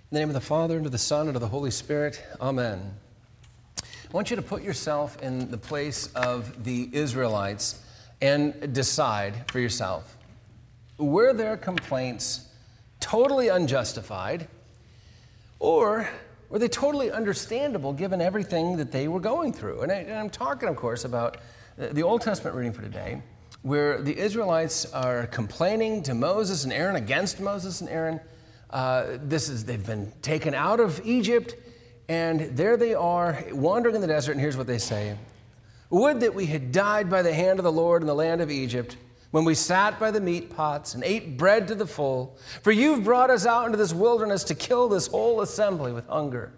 In the name of the Father, and of the Son, and of the Holy Spirit, amen. I want you to put yourself in the place of the Israelites and decide for yourself. Were their complaints totally unjustified, or were they totally understandable given everything that they were going through? And I'm talking, of course, about the Old Testament reading for today, where the Israelites are complaining to Moses and Aaron, against Moses and Aaron. They've been taken out of Egypt, and there they are wandering in the desert, and here's what they say. Would that we had died by the hand of the Lord in the land of Egypt, when we sat by the meat pots and ate bread to the full. For you've brought us out into this wilderness to kill this whole assembly with hunger.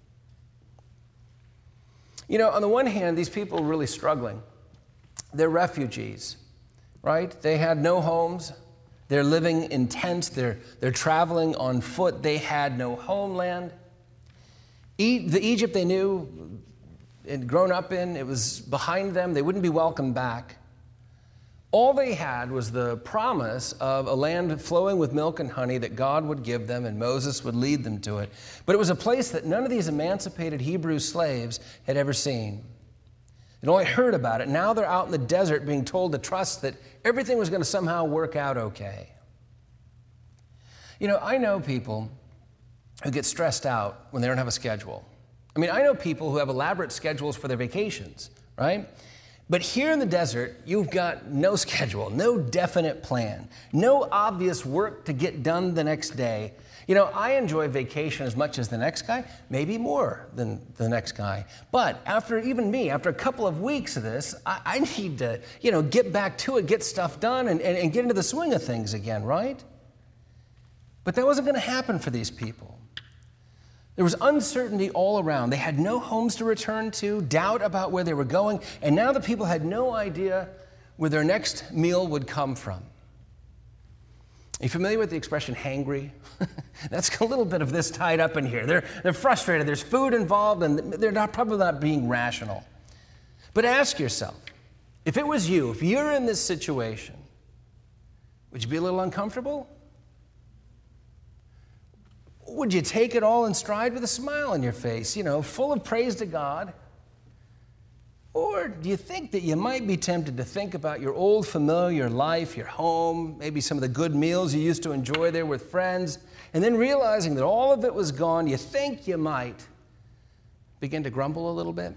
You know, on the one hand, these people are really struggling. They're refugees, right? They had no homes. They're living in tents. They're traveling on foot. They had no homeland. The Egypt they knew and grown up in, it was behind them. They wouldn't be welcomed back. All they had was the promise of a land flowing with milk and honey that God would give them, and Moses would lead them to it. But it was a place that none of these emancipated Hebrew slaves had ever seen. They'd only heard about it. Now they're out in the desert being told to trust that everything was going to somehow work out okay. You know, I know people who get stressed out when they don't have a schedule. I mean, I know people who have elaborate schedules for their vacations, right? But here in the desert, you've got no schedule, no definite plan, no obvious work to get done the next day. You know, I enjoy vacation as much as the next guy, maybe more than the next guy. But after a couple of weeks of this, I need to, get back to it, get stuff done, and get into the swing of things again, right? But that wasn't going to happen for these people. There was uncertainty all around. They had no homes to return to, doubt about where they were going, and now the people had no idea where their next meal would come from. Are you familiar with the expression hangry? That's a little bit of this tied up in here. They're frustrated. There's food involved, and they're probably not being rational. But ask yourself, if it was you, if you're in this situation, would you be a little uncomfortable? Would you take it all in stride with a smile on your face, full of praise to God? Or do you think that you might be tempted to think about your old familiar life, your home, maybe some of the good meals you used to enjoy there with friends, and then realizing that all of it was gone, you think you might begin to grumble a little bit?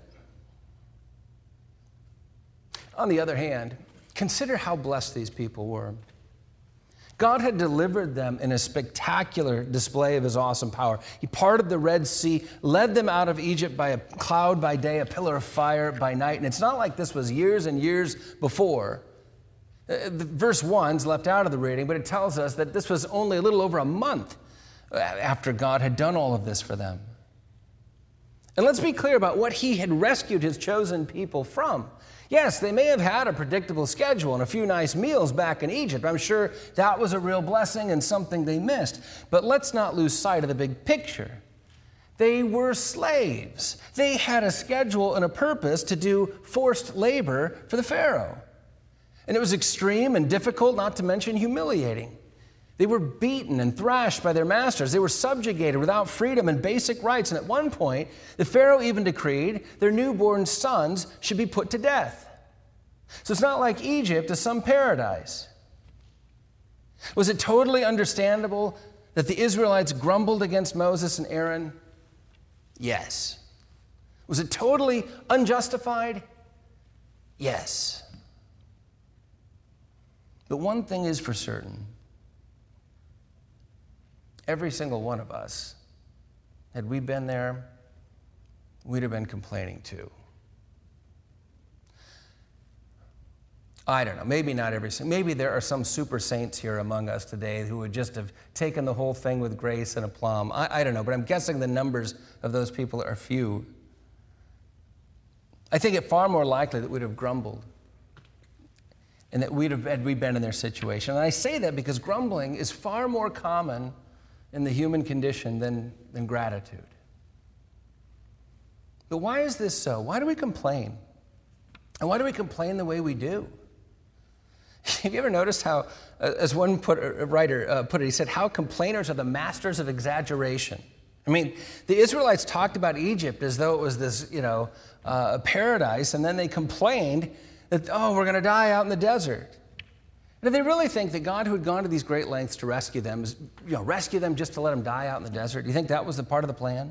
On the other hand, consider how blessed these people were. God had delivered them in a spectacular display of his awesome power. He parted the Red Sea, led them out of Egypt by a cloud by day, a pillar of fire by night. And it's not like this was years and years before. Verse 1's left out of the reading, but it tells us that this was only a little over a month after God had done all of this for them. And let's be clear about what he had rescued his chosen people from. Yes, they may have had a predictable schedule and a few nice meals back in Egypt. I'm sure that was a real blessing and something they missed. But let's not lose sight of the big picture. They were slaves. They had a schedule and a purpose to do forced labor for the Pharaoh. And it was extreme and difficult, not to mention humiliating. They were beaten and thrashed by their masters. They were subjugated without freedom and basic rights. And at one point, the Pharaoh even decreed their newborn sons should be put to death. So it's not like Egypt is some paradise. Was it totally understandable that the Israelites grumbled against Moses and Aaron? Yes. Was it totally unjustified? Yes. But one thing is for certain. Every single one of us, had we been there, we'd have been complaining too. I don't know, maybe not every single, maybe there are some super saints here among us today who would just have taken the whole thing with grace and aplomb. I don't know, but I'm guessing the numbers of those people are few. I think it far more likely that we'd have grumbled and that had we been in their situation. And I say that because grumbling is far more common in the human condition than gratitude. But why is this so? Why do we complain? And why do we complain the way we do? Have you ever noticed how, as one writer put it, he said, how complainers are the masters of exaggeration. I mean, the Israelites talked about Egypt as though it was this, paradise, and then they complained that, we're going to die out in the desert. And if they really think that God, who had gone to these great lengths to rescue them, rescue them just to let them die out in the desert, do you think that was the part of the plan?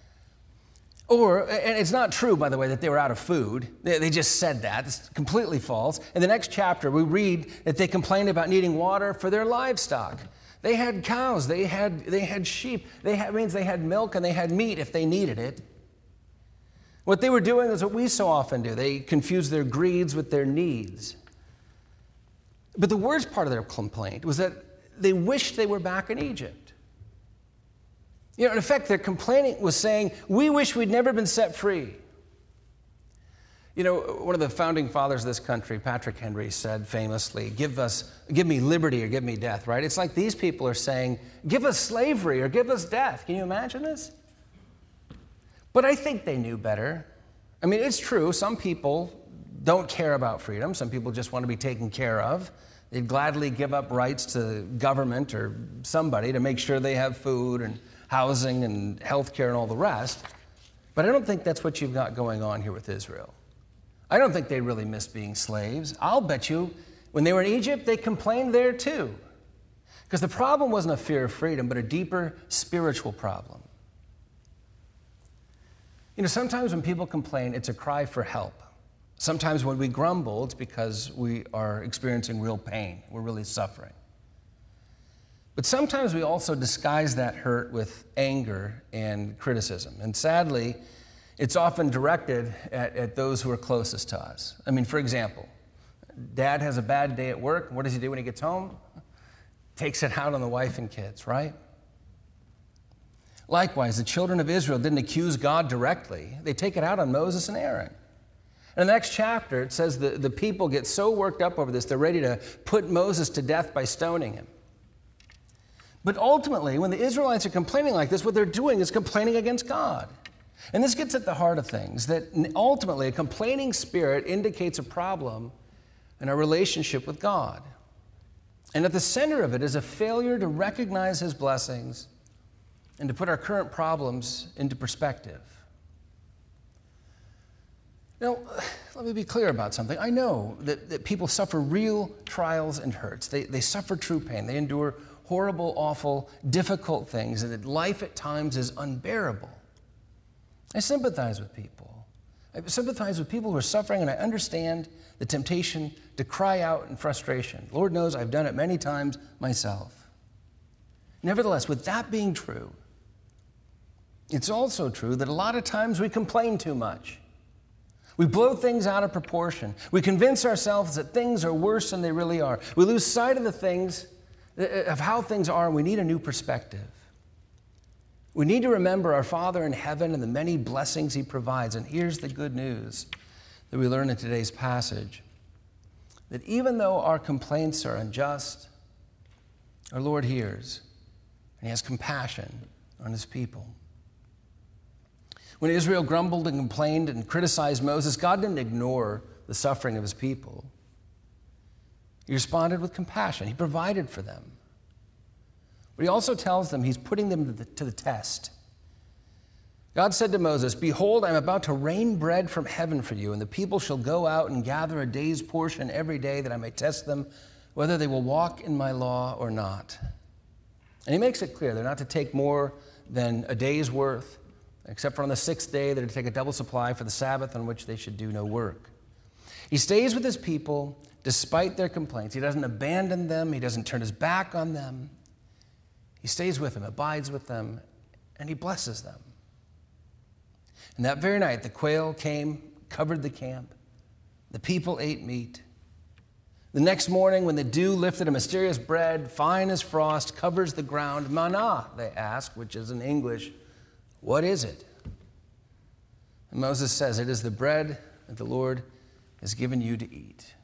And it's not true, by the way, that they were out of food. They just said that. It's completely false. In the next chapter, we read that they complained about needing water for their livestock. They had cows, they had sheep, means they had milk and they had meat if they needed it. What they were doing is what we so often do. They confused their greeds with their needs. But the worst part of their complaint was that they wished they were back in Egypt. In effect, their complaining was saying, we wish we'd never been set free. One of the founding fathers of this country, Patrick Henry, said famously, give me liberty or give me death, right? It's like these people are saying, give us slavery or give us death. Can you imagine this? But I think they knew better. I mean, it's true, some people don't care about freedom. Some people just want to be taken care of. They'd gladly give up rights to government or somebody to make sure they have food and housing and health care and all the rest. But I don't think that's what you've got going on here with Israel. I don't think they really miss being slaves. I'll bet you when they were in Egypt, they complained there too. Because the problem wasn't a fear of freedom, but a deeper spiritual problem. Sometimes when people complain, it's a cry for help. Sometimes when we grumble, it's because we are experiencing real pain. We're really suffering. But sometimes we also disguise that hurt with anger and criticism. And sadly, it's often directed at those who are closest to us. I mean, for example, dad has a bad day at work. What does he do when he gets home? Takes it out on the wife and kids, right? Likewise, the children of Israel didn't accuse God directly. They take it out on Moses and Aaron. In the next chapter, it says the people get so worked up over this, they're ready to put Moses to death by stoning him. But ultimately, when the Israelites are complaining like this, what they're doing is complaining against God. And this gets at the heart of things, that ultimately a complaining spirit indicates a problem in our relationship with God. And at the center of it is a failure to recognize His blessings and to put our current problems into perspective. Now, let me be clear about something. I know that people suffer real trials and hurts. They suffer true pain. They endure horrible, awful, difficult things, and that life at times is unbearable. I sympathize with people. I sympathize with people who are suffering, and I understand the temptation to cry out in frustration. Lord knows I've done it many times myself. Nevertheless, with that being true, it's also true that a lot of times we complain too much. We blow things out of proportion. We convince ourselves that things are worse than they really are. We lose sight of of how things are, and we need a new perspective. We need to remember our Father in heaven and the many blessings He provides. And here's the good news that we learn in today's passage, that even though our complaints are unjust, our Lord hears, and He has compassion on His people. When Israel grumbled and complained and criticized Moses, God didn't ignore the suffering of His people. He responded with compassion. He provided for them. But He also tells them He's putting them to the test. God said to Moses, "Behold, I am about to rain bread from heaven for you, and the people shall go out and gather a day's portion every day, that I may test them whether they will walk in my law or not." And He makes it clear they're not to take more than a day's worth, except for on the sixth day they're to take a double supply for the Sabbath, on which they should do no work. He stays with His people despite their complaints. He doesn't abandon them. He doesn't turn His back on them. He stays with them, abides with them, and He blesses them. And that very night, the quail came, covered the camp. The people ate meat. The next morning, when the dew lifted, a mysterious bread, fine as frost, covers the ground. Manna, they ask, which is in English, what is it? And Moses says, it is the bread that the Lord has given you to eat.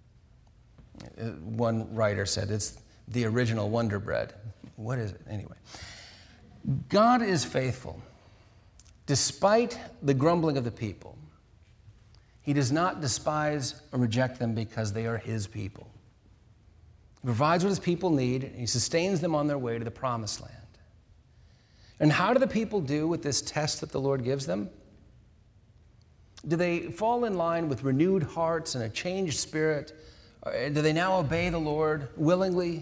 One writer said, it's the original Wonder Bread. What is it? Anyway, God is faithful. Despite the grumbling of the people, He does not despise or reject them because they are His people. He provides what His people need, and He sustains them on their way to the promised land. And how do the people do with this test that the Lord gives them? Do they fall in line with renewed hearts and a changed spirit? Or do they now obey the Lord willingly?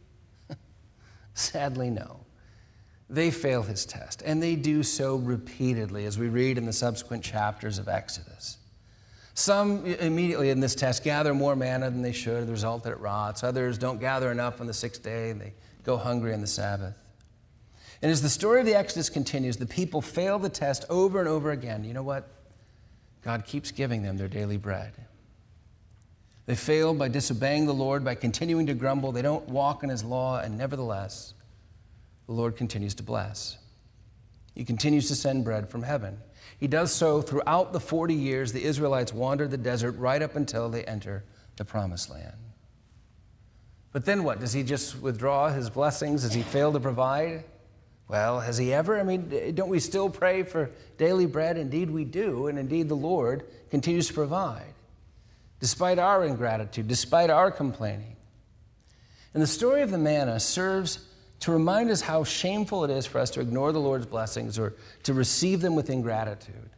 Sadly, no. They fail his test, and they do so repeatedly, as we read in the subsequent chapters of Exodus. Some immediately in this test gather more manna than they should, the result that it rots. Others don't gather enough on the sixth day, and they go hungry on the Sabbath. And as the story of the Exodus continues, the people fail the test over and over again. You know what? God keeps giving them their daily bread. They fail by disobeying the Lord, by continuing to grumble. They don't walk in his law, and nevertheless, the Lord continues to bless. He continues to send bread from heaven. He does so throughout the 40 years the Israelites wandered the desert right up until they enter the promised land. But then what? Does he just withdraw his blessings? Does he fail to provide? Well, has he ever? I mean, don't we still pray for daily bread? Indeed we do, and indeed the Lord continues to provide, despite our ingratitude, despite our complaining. And the story of the manna serves to remind us how shameful it is for us to ignore the Lord's blessings or to receive them with ingratitude.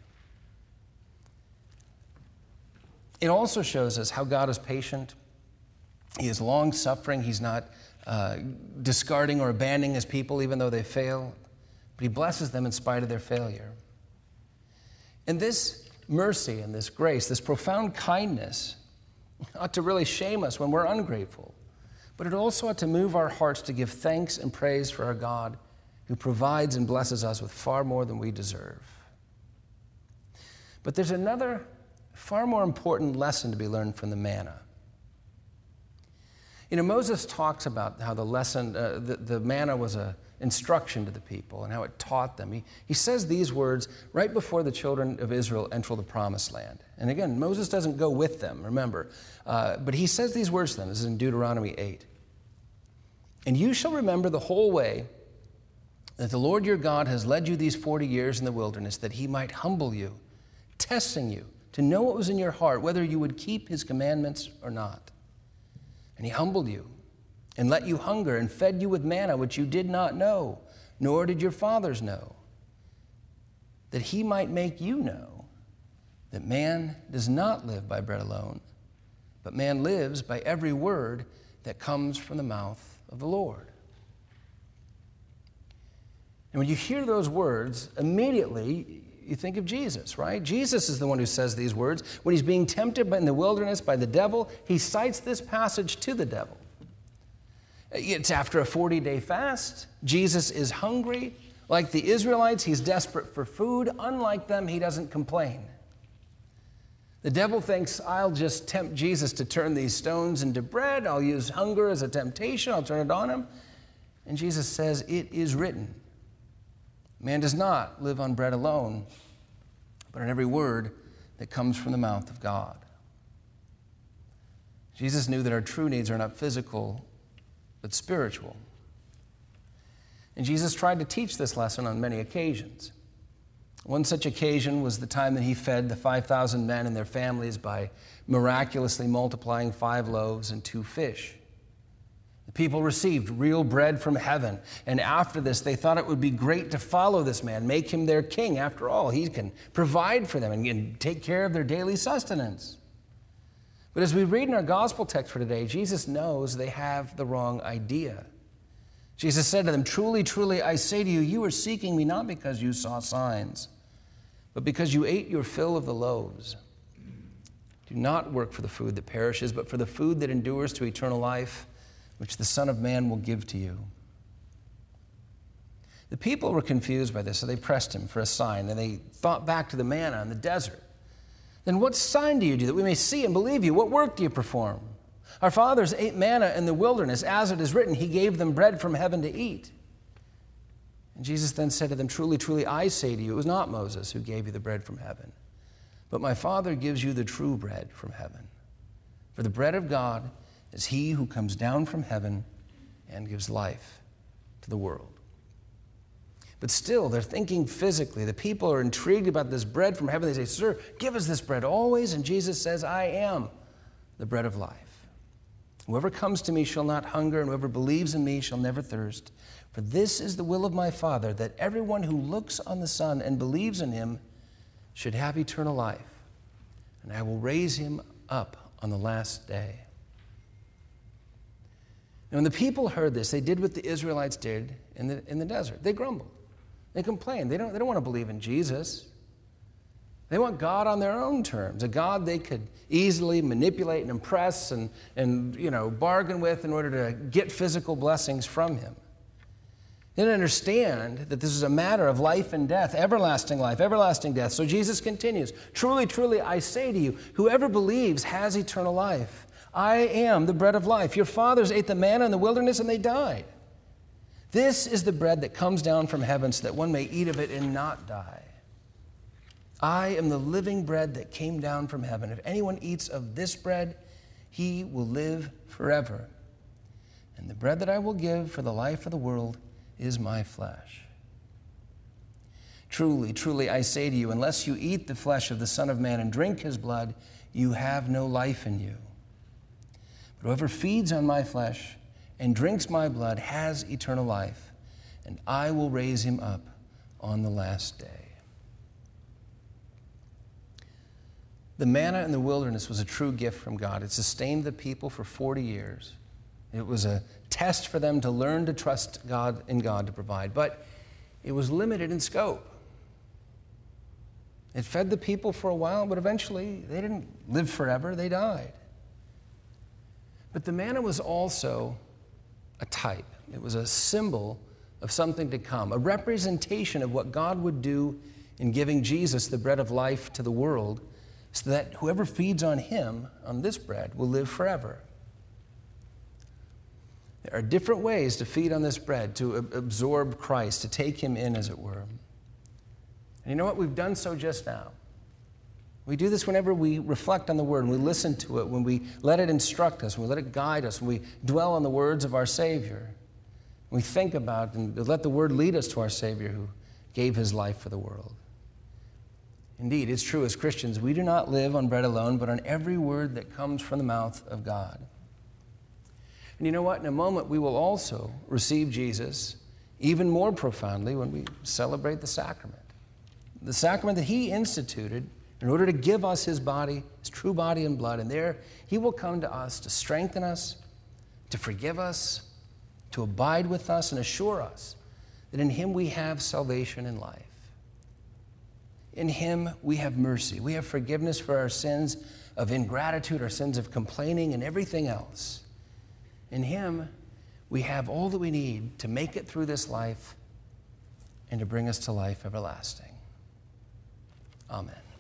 It also shows us how God is patient. He is long-suffering. He's not discarding or abandoning his people even though they fail, but he blesses them in spite of their failure. And this mercy and this grace, this profound kindness, ought to really shame us when we're ungrateful, but it also ought to move our hearts to give thanks and praise for our God who provides and blesses us with far more than we deserve. But there's another far more important lesson to be learned from the manna. You know, Moses talks about how the lesson, the manna was an instruction to the people and how it taught them. He says these words right before the children of Israel enter the promised land. And again, Moses doesn't go with them, remember. But he says these words to them. This is in Deuteronomy 8. And you shall remember the whole way that the Lord your God has led you these 40 years in the wilderness, that he might humble you, testing you, to know what was in your heart, whether you would keep his commandments or not. And he humbled you and let you hunger and fed you with manna, which you did not know, nor did your fathers know, that he might make you know that man does not live by bread alone, but man lives by every word that comes from the mouth of the Lord. And when you hear those words, immediately you think of Jesus, right? Jesus is the one who says these words. When he's being tempted in the wilderness by the devil, he cites this passage to the devil. It's after a 40-day fast. Jesus is hungry. Like the Israelites, he's desperate for food. Unlike them, he doesn't complain. The devil thinks, I'll just tempt Jesus to turn these stones into bread. I'll use hunger as a temptation. I'll turn it on him. And Jesus says, it is written. Man does not live on bread alone, but on every word that comes from the mouth of God. Jesus knew that our true needs are not physical, but spiritual. And Jesus tried to teach this lesson on many occasions. One such occasion was the time that he fed the 5,000 men and their families by miraculously multiplying 5 loaves and 2 fish. The people received real bread from heaven, and after this, they thought it would be great to follow this man, make him their king. After all, he can provide for them and take care of their daily sustenance. But as we read in our gospel text for today, Jesus knows they have the wrong idea. Jesus said to them, truly, truly, I say to you, you are seeking me not because you saw signs, but because you ate your fill of the loaves. Do not work for the food that perishes, but for the food that endures to eternal life, which the Son of Man will give to you. The people were confused by this, so they pressed him for a sign, and they thought back to the manna in the desert. Then what sign do you do that we may see and believe you? What work do you perform? Our fathers ate manna in the wilderness, as it is written, he gave them bread from heaven to eat. And Jesus then said to them, truly, truly, I say to you, it was not Moses who gave you the bread from heaven, but my Father gives you the true bread from heaven. For the bread of God is he who comes down from heaven and gives life to the world. But still, they're thinking physically. The people are intrigued about this bread from heaven. They say, sir, give us this bread always. And Jesus says, I am the bread of life. Whoever comes to me shall not hunger, and whoever believes in me shall never thirst. For this is the will of my Father, that everyone who looks on the Son and believes in him should have eternal life, and I will raise him up on the last day. Now, when the people heard this, they did what the Israelites did in the desert. They grumbled. They complained. They don't want to believe in Jesus. They want God on their own terms, a God they could easily manipulate and impress and bargain with in order to get physical blessings from him. They didn't understand that this is a matter of life and death, everlasting life, everlasting death. So Jesus continues, truly, truly, I say to you, whoever believes has eternal life. I am the bread of life. Your fathers ate the manna in the wilderness and they died. This is the bread that comes down from heaven so that one may eat of it and not die. I am the living bread that came down from heaven. If anyone eats of this bread, he will live forever. And the bread that I will give for the life of the world is my flesh. Truly, truly, I say to you, unless you eat the flesh of the Son of Man and drink his blood, you have no life in you. But whoever feeds on my flesh and drinks my blood has eternal life, and I will raise him up on the last day. The manna in the wilderness was a true gift from God. It sustained the people for 40 years. It was a test for them to learn to trust God and God to provide, but it was limited in scope. It fed the people for a while, but eventually they didn't live forever, they died. But the manna was also a type. It was a symbol of something to come, a representation of what God would do in giving Jesus the bread of life to the world, so that whoever feeds on him, on this bread, will live forever. There are different ways to feed on this bread, to absorb Christ, to take him in, as it were. And you know what? We've done so just now. We do this whenever we reflect on the Word, and we listen to it, when we let it instruct us, when we let it guide us, when we dwell on the words of our Savior. We think about and let the Word lead us to our Savior who gave his life for the world. Indeed, it's true as Christians, we do not live on bread alone, but on every word that comes from the mouth of God. And you know what? In a moment, we will also receive Jesus even more profoundly when we celebrate the sacrament. The sacrament that he instituted in order to give us his body, his true body and blood. And there, he will come to us to strengthen us, to forgive us, to abide with us, and assure us that in him we have salvation and life. In him we have mercy. We have forgiveness for our sins of ingratitude, our sins of complaining, and everything else. In him we have all that we need to make it through this life and to bring us to life everlasting. Amen.